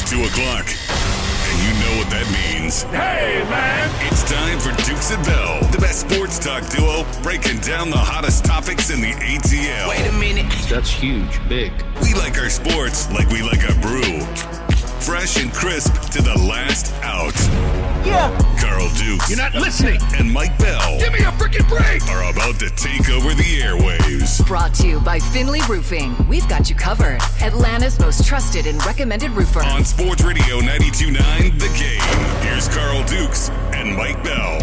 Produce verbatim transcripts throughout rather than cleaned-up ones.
It's two o'clock. And you know what that means. Hey, man! It's time for Dukes and Bell, the best sports talk duo breaking down the hottest topics in the A T L. Wait a minute. That's huge. Big. We like our sports like we like our brew. Fresh and crisp to the last out. Yeah. Carl Dukes. You're not listening. And Mike Bell. Give me a freaking break. Are about to take over the airwaves. Brought to you by Finley Roofing. We've got you covered. Atlanta's most trusted and recommended roofer. On Sports Radio ninety-two point nine, The Game. Here's Carl Dukes and Mike Bell.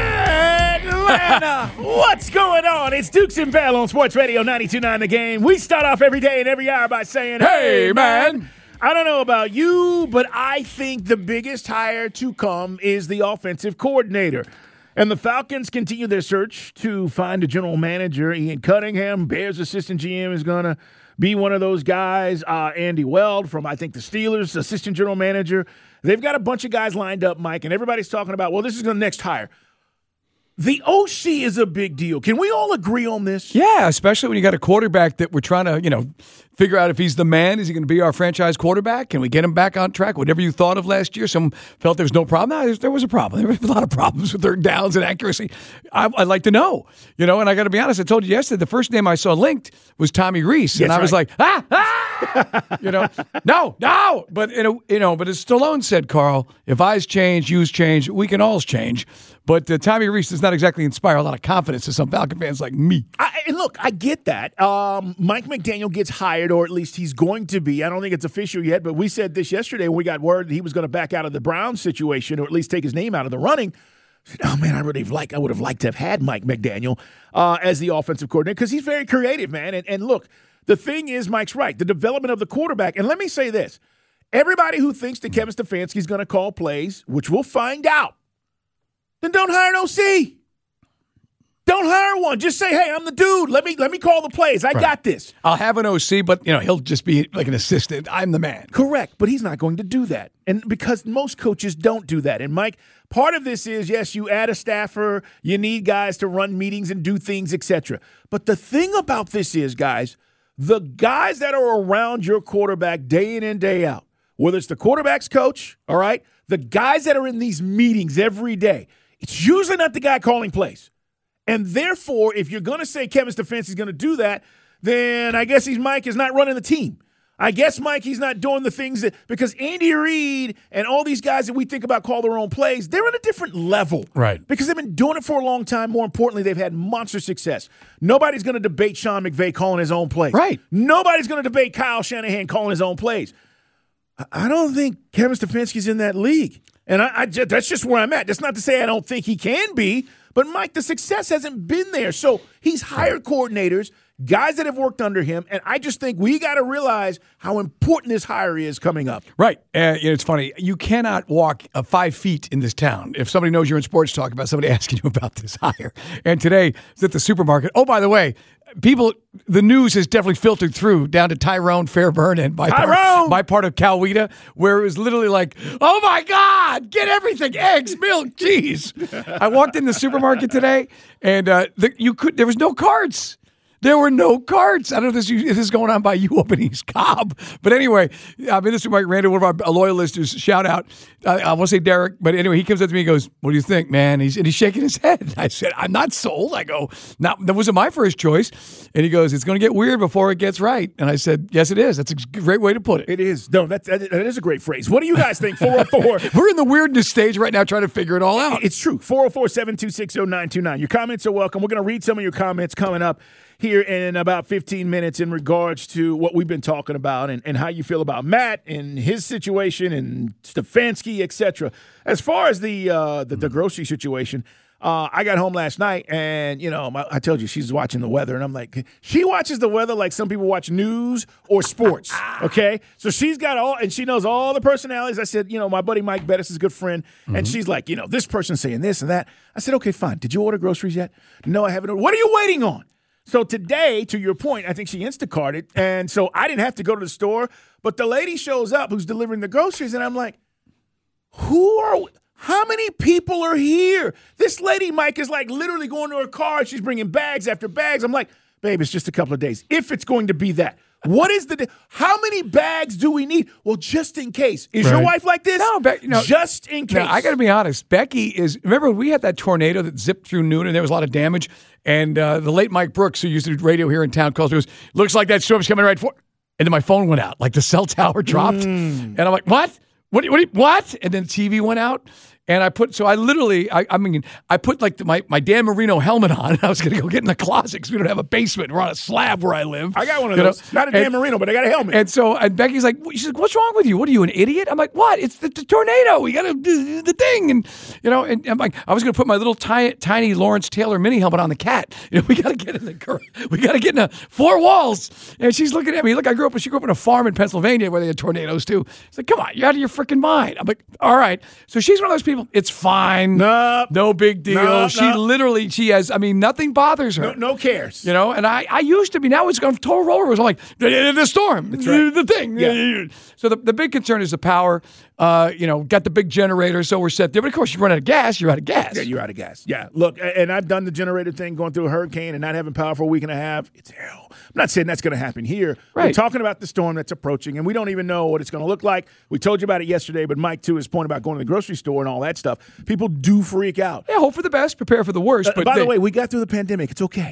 Atlanta! What's going on? It's Dukes and Bell on Sports Radio ninety-two point nine, The Game. We start off every day and every hour by saying, hey, man. I don't know about you, but I think the biggest hire to come is the offensive coordinator. And the Falcons continue their search to find a general manager. Ian Cunningham, Bears assistant G M, is going to be one of those guys. Uh, Andy Weld from, I think, the Steelers, assistant general manager. They've got a bunch of guys lined up, Mike, and everybody's talking about, well, this is the next hire. The O C is a big deal. Can we all agree on this? Yeah, especially when you got a quarterback that we're trying to, you know, figure out if he's the man. Is he going to be our franchise quarterback? Can we get him back on track? Whatever you thought of last year, some felt there was no problem. No, there was a problem. There was a lot of problems with third downs and accuracy. I, I'd like to know, you know, and I got to be honest, I told you yesterday, the first name I saw linked was Tommy Reese. And That's I was right. like, ah, ah, you know, no, no. But, you know, you know, but as Stallone said, Carl, if eyes change, yous change, we can all change. But uh, Tommy Reese does not exactly inspire a lot of confidence to some Falcon fans like me. I, and look, I get that. Um, Mike McDaniel gets hired, or at least he's going to be. I don't think it's official yet, but we said this yesterday when we got word that he was going to back out of the Browns situation, or at least take his name out of the running. I said, oh, man, I really like. I would have liked to have had Mike McDaniel uh, as the offensive coordinator because he's very creative, man. And, and look, the thing is, Mike's right. The development of the quarterback. And let me say this. Everybody who thinks that Kevin Stefanski is going to call plays, which we'll find out, then don't hire an O C. Don't hire one. Just say, hey, I'm the dude. Let me let me call the plays. I Right. got this. I'll have an O C, but, you know, he'll just be like an assistant. I'm the man. Correct, but he's not going to do that. And because most coaches don't do that. And, Mike, part of this is, yes, you add a staffer, you need guys to run meetings and do things, et cetera. But the thing about this is, guys, the guys that are around your quarterback day in and day out, whether it's the quarterback's coach, all right, the guys that are in these meetings every day, it's usually not the guy calling plays. And therefore, if you're going to say Kevin Stefanski is going to do that, then I guess he's Mike is not running the team. I guess, Mike, he's not doing the things that – because Andy Reid and all these guys that we think about call their own plays, they're at a different level. Right. Because they've been doing it for a long time. More importantly, they've had monster success. Nobody's going to debate Sean McVay calling his own plays. Right. Nobody's going to debate Kyle Shanahan calling his own plays. I don't think Kevin Stefanski's in that league. And I, I just, that's just where I'm at. That's not to say I don't think he can be, but, Mike, the success hasn't been there. So he's hired coordinators, guys that have worked under him, and I just think we got to realize how important this hire is coming up. Right. Uh, you know, it's funny. You cannot walk uh, five feet in this town. If somebody knows you're in sports talk about somebody asking you about this hire. And today, it's at the supermarket. Oh, by the way, people, the news has definitely filtered through down to Tyrone, Fairburn, and my part, my part of Coweta, where it was literally like, oh, my God, get everything, eggs, milk, cheese. I walked in the supermarket today, and uh, the, you could there was no carts. There were no carts. I don't know if this, if this is going on by you up in East Cobb. But anyway, I'm in the supermarket. Randy, one of our loyal listeners, shout out. I, I won't say Derek, but anyway, he comes up to me and goes, what do you think, man? He's, and he's shaking his head. I said, I'm not sold. I go, not, that wasn't my first choice. And he goes, it's going to get weird before it gets right. And I said, yes, it is. That's a great way to put it. It is. No, that, that, that is a great phrase. What do you guys think? four oh four We're in the weirdness stage right now trying to figure it all out. It's true. four oh four, seven two six, oh nine two nine. Your comments are welcome. We're going to read some of your comments coming up here in about fifteen minutes in regards to what we've been talking about and, and how you feel about Matt and his situation and Stefanski, et cetera. As far as the, uh, the the grocery situation, uh, I got home last night and, you know, my, I told you she's watching the weather. And I'm like, she watches the weather like some people watch news or sports, okay? So she's got all – and she knows all the personalities. I said, you know, my buddy Mike Bettis is a good friend. Mm-hmm. And she's like, you know, this person's saying this and that. I said, okay, fine. Did you order groceries yet? No, I haven't. What are you waiting on? So today, to your point, I think she Instacarted, and so I didn't have to go to the store, but the lady shows up who's delivering the groceries, and I'm like, who are we? How many people are here? This lady, Mike, is like literally going to her car, and she's bringing bags after bags. I'm like, babe, it's just a couple of days. If it's going to be that, What is the? How many bags do we need? Well, just in case. Is Right. your wife like this? No, Be- no. just in case. Now, I got to be honest. Becky is. Remember, we had that tornado that zipped through Noonan. There was a lot of damage, and uh, the late Mike Brooks, who used to do radio here in town, calls me. Goes, looks like that storm's coming right for. And then my phone went out, like the cell tower dropped, Mm. and I'm like, what? What? do you- What? do you- What? And then the T V went out. And I put, so I literally, I, I mean, I put like the, my, my Dan Marino helmet on, and I was going to go get in the closet because we don't have a basement. We're on a slab where I live. I got one of You know? those. Not a Dan And- Marino, but I got a helmet. And so, and Becky's like, she's like, what's wrong with you? What are you, an idiot? I'm like, what? It's the, the tornado. We got to do the thing. And, you know, and I'm like, I was going to put my little tiny, tiny Lawrence Taylor mini helmet on the cat. You know, we got to get in the, cur- we got to get in the four walls. And she's looking at me. Look, I grew up, she grew up in a farm in Pennsylvania where they had tornadoes too. She's like, come on, you're out of your freaking mind. I'm like, all right. So she's one of those people. It's fine. Nope. No big deal. Nope, she nope. literally, she has, I mean, nothing bothers her. no, no cares. You know, and I, I used to be. Now it's gone total roller. I'm like, the, the storm, That's right. the thing. Yeah. So the, the big concern is the power. Uh, you know, got the big generator, so we're set there. But of course, you run out of gas, you're out of gas. Yeah, you're out of gas. Yeah, look, a- and I've done the generator thing, going through a hurricane and not having power for a week and a half. It's hell. I'm not saying that's going to happen here. We're Right. talking about the storm that's approaching, and we don't even know what it's going to look like. We told you about it yesterday, but Mike, too, his point about going to the grocery store and all that stuff. People do freak out. Yeah, hope for the best, prepare for the worst. Uh, But by they- the way, we got through the pandemic. It's okay.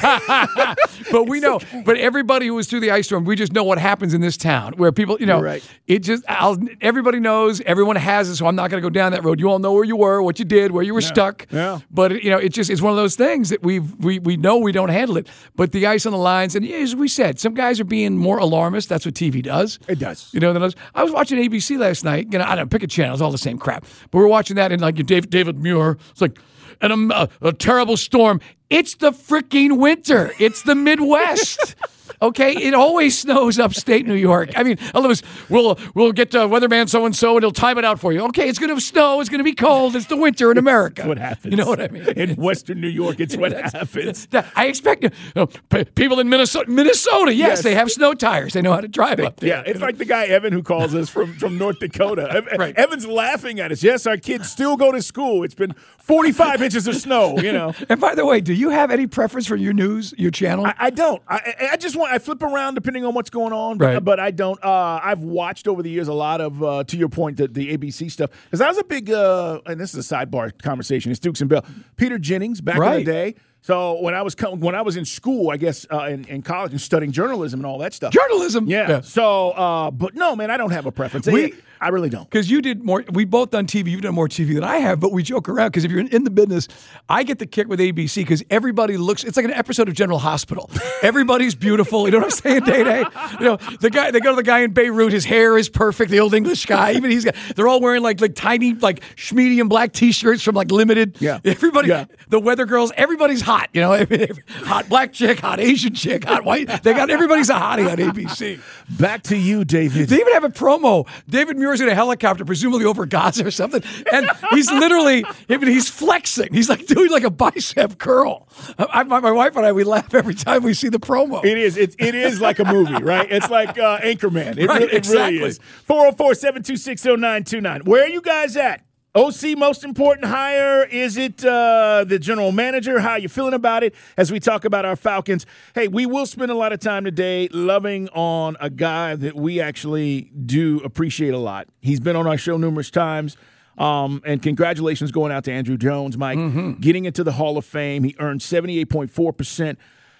but we know. But everybody who was through the ice storm, we just know what happens in this town, where people, you know, You're right. it just I'll, everybody knows, everyone has it. So I'm not going to go down that road. You all know where you were, what you did, where you were stuck. Yeah. But you know, it just it's one of those things that we we we know we don't handle it. But the ice on the lines, and as we said, some guys are being more alarmist. That's what T V does. It does. You know, than us. I was watching A B C last night. You know, I don't pick a channel; it's all the same crap. But we're watching that, and like David David Muir, it's like. And a, a, a terrible storm. It's the freaking winter. It's the Midwest. Okay, it always snows upstate New York. I mean, all of us, we'll we'll get uh, weatherman so and so, and he'll time it out for you. Okay, it's going to snow. It's going to be cold. It's the winter in America. That's what happens. You know what I mean? In Western New York, it's what happens. I expect you know, p- people in Minnesota. Minnesota, yes, Yes. they have snow tires. They know how to drive up there. Yeah, it's like the guy Evan who calls us from, from North Dakota. Ev- Right. Evan's laughing at us. Yes, our kids still go to school. It's been forty-five inches of snow, you know. And by the way, do you have any preference for your news, your channel? I, I don't. I, I just want. I flip around depending on what's going on, but, Right. but I don't. Uh, I've watched over the years a lot of, uh, to your point, the, the A B C stuff because I was a big. Uh, and this is a sidebar conversation. It's Dukes and Bell. Peter Jennings back in Right. the day. So when I was com- when I was in school, I guess uh, in, in college and studying journalism and all that stuff. Journalism. Yeah. So, uh, but no, man, I don't have a preference. We- I really don't. Because you did more, we both done T V. You've done more T V than I have, but we joke around because if you're in, in the business, I get the kick with A B C because everybody looks. It's like an episode of General Hospital. Everybody's beautiful. You know what I'm saying, Day Day? You know the guy. They go to the guy in Beirut. His hair is perfect. The old English guy. Even he's got. They're all wearing like like tiny like medium black T-shirts from like Limited. Yeah. Everybody. Yeah. The weather girls. Everybody's hot. You know, hot black chick, hot Asian chick, hot white. They got everybody's a hottie on A B C. Back to you, David. They even have a promo. David Muir's in a helicopter, presumably over Gaza or something, and he's literally, I mean, he's flexing. He's like doing like a bicep curl. I, my, my wife and I, we laugh every time we see the promo. It is. It, it is like a movie, right? It's like uh, Anchorman. It, Right, re- it exactly. really is. four oh four, seven two six, oh nine two nine. Where are you guys at? O C most important hire? Is it uh, the general manager? How are you feeling about it as we talk about our Falcons? Hey, we will spend a lot of time today loving on a guy that we actually do appreciate a lot. He's been on our show numerous times. Um, and congratulations going out to Andrew Jones, Mike, Mm-hmm. getting into the Hall of Fame. He earned seventy-eight point four percent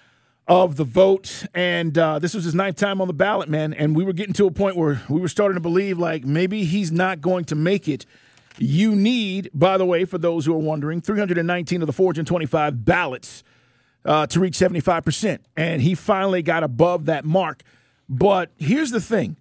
of the vote, and uh, this was his ninth time on the ballot, man. And we were getting to a point where we were starting to believe, like, maybe he's not going to make it. You need, by the way, for those who are wondering, three hundred nineteen of the four hundred twenty-five ballots uh, to reach seventy-five percent. And he finally got above that mark. But here's the thing.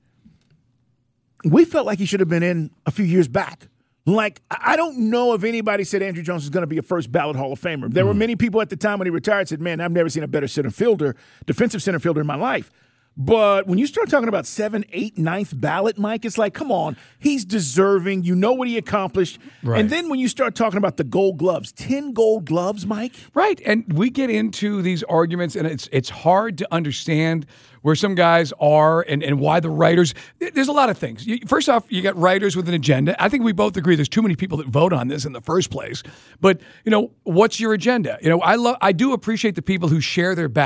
We felt like he should have been in a few years back. Like, I don't know if anybody said Andrew Jones is going to be a first ballot Hall of Famer. There were many people at the time when he retired said, man, I've never seen a better center fielder, defensive center fielder in my life. But when you start talking about seven, eight, ninth ballot, Mike, it's like, come on, he's deserving. You know what he accomplished. Right. And then when you start talking about the gold gloves, ten gold gloves, Mike. Right, and we get into these arguments, and it's it's hard to understand where some guys are and, and why the writers. There's a lot of things. You, first off, you got writers with an agenda. I think we both agree there's too many people that vote on this in the first place. But you know, what's your agenda? You know, I love, I do appreciate the people who share their ballot.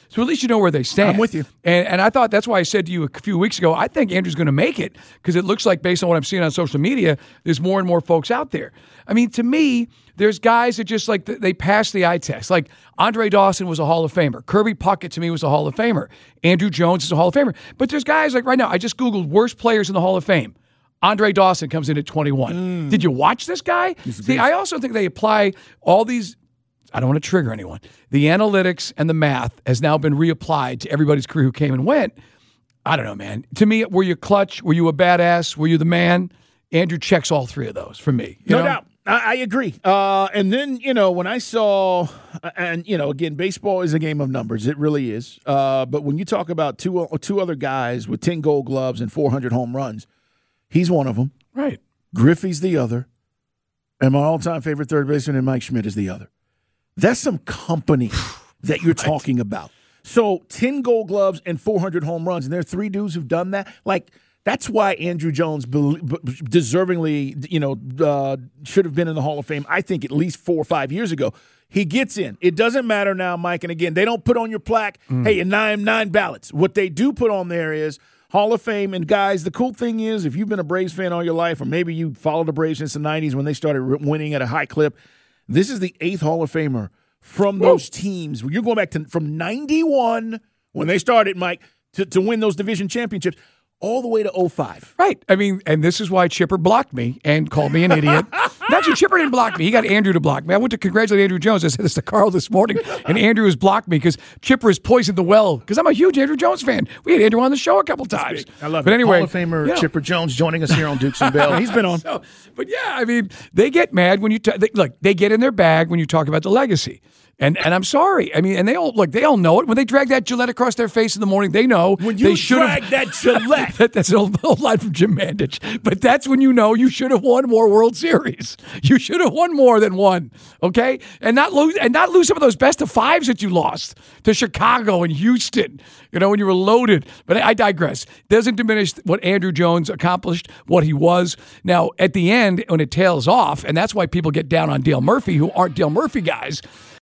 So at least you know where they stand. I'm with you. And, and I thought that's why I said to you a few weeks ago, I think Andrew's going to make it because it looks like, based on what I'm seeing on social media, there's more and more folks out there. I mean, to me, there's guys that just like they pass the eye test. Like Andre Dawson was a Hall of Famer. Kirby Puckett to me was a Hall of Famer. Andrew Jones is a Hall of Famer. But there's guys like right now, I just Googled worst players in the Hall of Fame. Andre Dawson comes in at twenty-one. Mm. Did you watch this guy? See, I also think they apply all these, I don't want to trigger anyone. The analytics and the math has now been reapplied to everybody's career who came and went. I don't know, man. To me, were you clutch? Were you a badass? Were you the man? Andrew checks all three of those for me. You no know? doubt. I, I agree. Uh, and then, you know, when I saw, and, you know, again, baseball is a game of numbers. It really is. Uh, but when you talk about two, two other guys with ten gold gloves and four hundred home runs, he's one of them. Right. Griffey's the other. And my all-time favorite third baseman, and Mike Schmidt, is the other. That's some company that you're talking about. So ten gold gloves and four hundred home runs, and there are three dudes who've done that. Like, that's why Andrew Jones be- be- deservingly, you know, uh, should have been in the Hall of Fame, I think, at least four or five years ago. He gets in. It doesn't matter now, Mike. And again, they don't put on your plaque, mm. hey, nine, nine ballots. What they do put on there is Hall of Fame. And, guys, the cool thing is if you've been a Braves fan all your life, or maybe you followed the Braves since the nineties when they started winning at a high clip, this is the eighth Hall of Famer from those Whoa. teams. You're going back to from ninety-one when they started, Mike, to, to win those division championships, all the way to oh five. Right. I mean, and this is why Chipper blocked me and called me an idiot. Actually, Chipper didn't block me. He got Andrew to block me. I went to congratulate Andrew Jones. I said this to Carl this morning, and Andrew has blocked me because Chipper has poisoned the well because I'm a huge Andrew Jones fan. We had Andrew on the show a couple times. I love but it. anyway, Hall of Famer you know, Chipper Jones joining us here on Dukes and Bell. He's been on. So, but yeah, I mean, they get mad when you t- they, look. They get in their bag when you talk about the legacy. And and I'm sorry. I mean, and they all look. They all know it. When they drag that Gillette across their face in the morning, they know when you they should drag that Gillette. that, that's an old, old line from Jim Mandich. But that's when you know you should have won more World Series. You should have won more than one. Okay, and not lose and not lose some of those best of fives that you lost to Chicago and Houston. You know, when you were loaded. But I digress. Doesn't diminish what Andrew Jones accomplished, what he was. Now at the end, when it tails off, and that's why people get down on Dale Murphy, who aren't Dale Murphy guys.